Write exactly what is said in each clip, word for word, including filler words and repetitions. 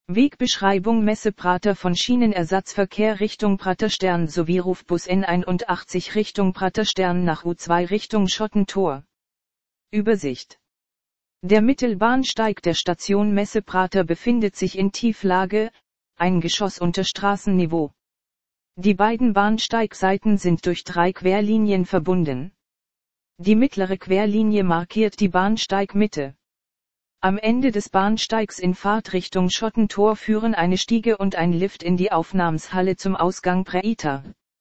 Wegbeschreibung Messe-Prater von Schienenersatzverkehr Richtung Praterstern sowie Rufbus N einundachtzig Richtung Praterstern nach U zwei Richtung Schottentor. Übersicht. Der Mittelbahnsteig der Station Messe-Prater befindet sich in Tieflage, ein Geschoss unter Straßenniveau. Die beiden Bahnsteigseiten sind durch drei Querlinien verbunden. Die mittlere Querlinie markiert die Bahnsteigmitte. Am Ende des Bahnsteigs in Fahrtrichtung Schottentor führen eine Stiege und ein Lift in die Aufnahmshalle zum Ausgang Prater.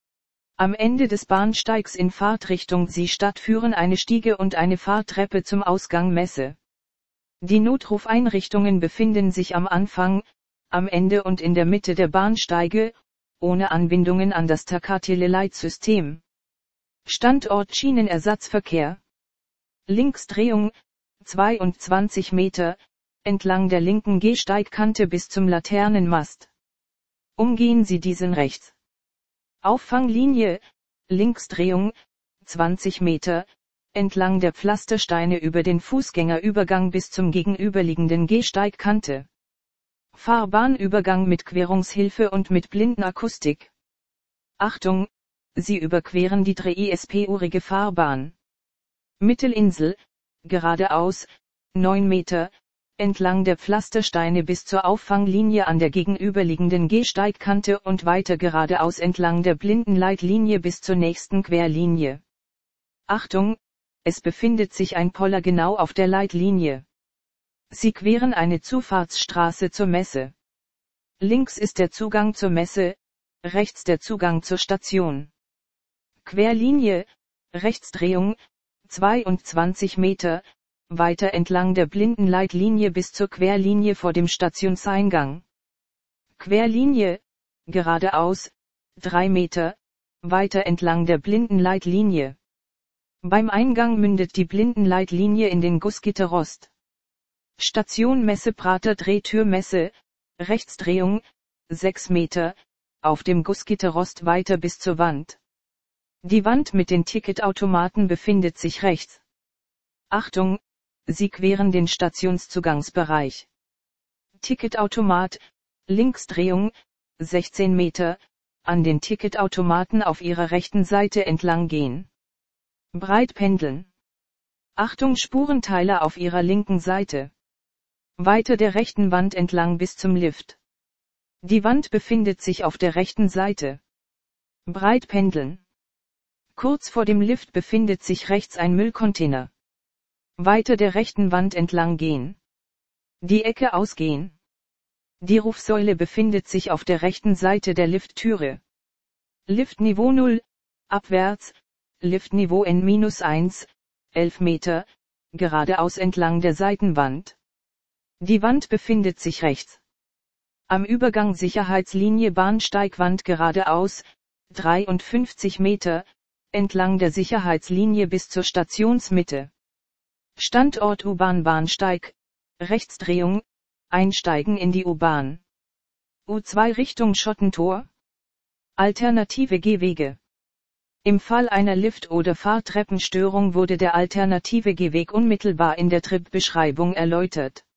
Am Ende des Bahnsteigs in Fahrtrichtung Seestadt führen eine Stiege und eine Fahrtreppe zum Ausgang Messe. Die Notrufeinrichtungen befinden sich am Anfang, am Ende und in der Mitte der Bahnsteige, ohne Anbindungen an das Tacatile-Leitsystem. Standort Schienenersatzverkehr. Linksdrehung, zweiundzwanzig Meter, entlang der linken Gehsteigkante bis zum Laternenmast. Umgehen Sie diesen rechts. Auffanglinie, Linksdrehung, zwanzig Meter, entlang der Pflastersteine über den Fußgängerübergang bis zum gegenüberliegenden Gehsteigkante. Fahrbahnübergang mit Querungshilfe und mit Blindenakustik. Achtung, Sie überqueren die dreispurige Fahrbahn. Mittelinsel, geradeaus, neun Meter, entlang der Pflastersteine bis zur Auffanglinie an der gegenüberliegenden Gehsteigkante und weiter geradeaus entlang der Blindenleitlinie bis zur nächsten Querlinie. Achtung, es befindet sich ein Poller genau auf der Leitlinie. Sie queren eine Zufahrtsstraße zur Messe. Links ist der Zugang zur Messe, rechts der Zugang zur Station. Querlinie, Rechtsdrehung, zweiundzwanzig Meter, weiter entlang der Blindenleitlinie bis zur Querlinie vor dem Stationseingang. Querlinie, geradeaus, drei Meter, weiter entlang der Blindenleitlinie. Beim Eingang mündet die Blindenleitlinie in den Gussgitterrost. Station Messe-Prater Drehtür Messe, Rechtsdrehung, sechs Meter, auf dem Gussgitterrost weiter bis zur Wand. Die Wand mit den Ticketautomaten befindet sich rechts. Achtung, Sie queren den Stationszugangsbereich. Ticketautomat, Linksdrehung, sechzehn Meter, an den Ticketautomaten auf Ihrer rechten Seite entlang gehen. Breit pendeln. Achtung Spurenteiler auf Ihrer linken Seite. Weiter der rechten Wand entlang bis zum Lift. Die Wand befindet sich auf der rechten Seite. Breit pendeln. Kurz vor dem Lift befindet sich rechts ein Müllcontainer. Weiter der rechten Wand entlang gehen. Die Ecke ausgehen. Die Rufsäule befindet sich auf der rechten Seite der Lifttüre. Liftniveau null, abwärts, Liftniveau N minus eins, elf Meter, geradeaus entlang der Seitenwand. Die Wand befindet sich rechts. Am Übergang Sicherheitslinie Bahnsteigwand geradeaus, dreiundfünfzig Meter, entlang der Sicherheitslinie bis zur Stationsmitte. Standort U-Bahn-Bahnsteig, Rechtsdrehung, einsteigen in die U-Bahn. U zwei Richtung Schottentor. Alternative Gehwege. Im Fall einer Lift- oder Fahrtreppenstörung wurde der alternative Gehweg unmittelbar in der Tripbeschreibung erläutert.